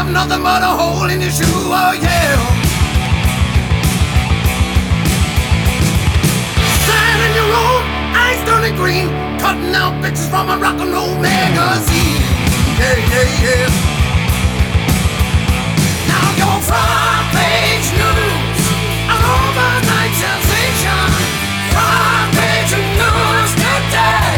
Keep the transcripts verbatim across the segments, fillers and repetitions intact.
have nothing but a hole in your shoe, oh yeah. Sign in your road, eyes turning green, cutting out pictures from a rock and roll magazine. Yeah, yeah, yeah. Now your front page news, an overnight sensation. Front page news today.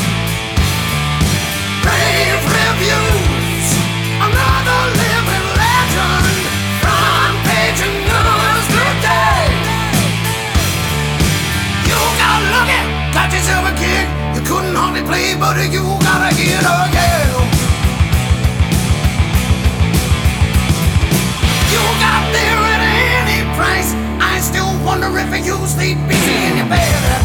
Rave reviews, another living legend. Front page news today. You got lucky, got yourself a gig. You couldn't hardly play, but you gotta get again. You got there at any price. I still wonder if you sleep busy in your bed.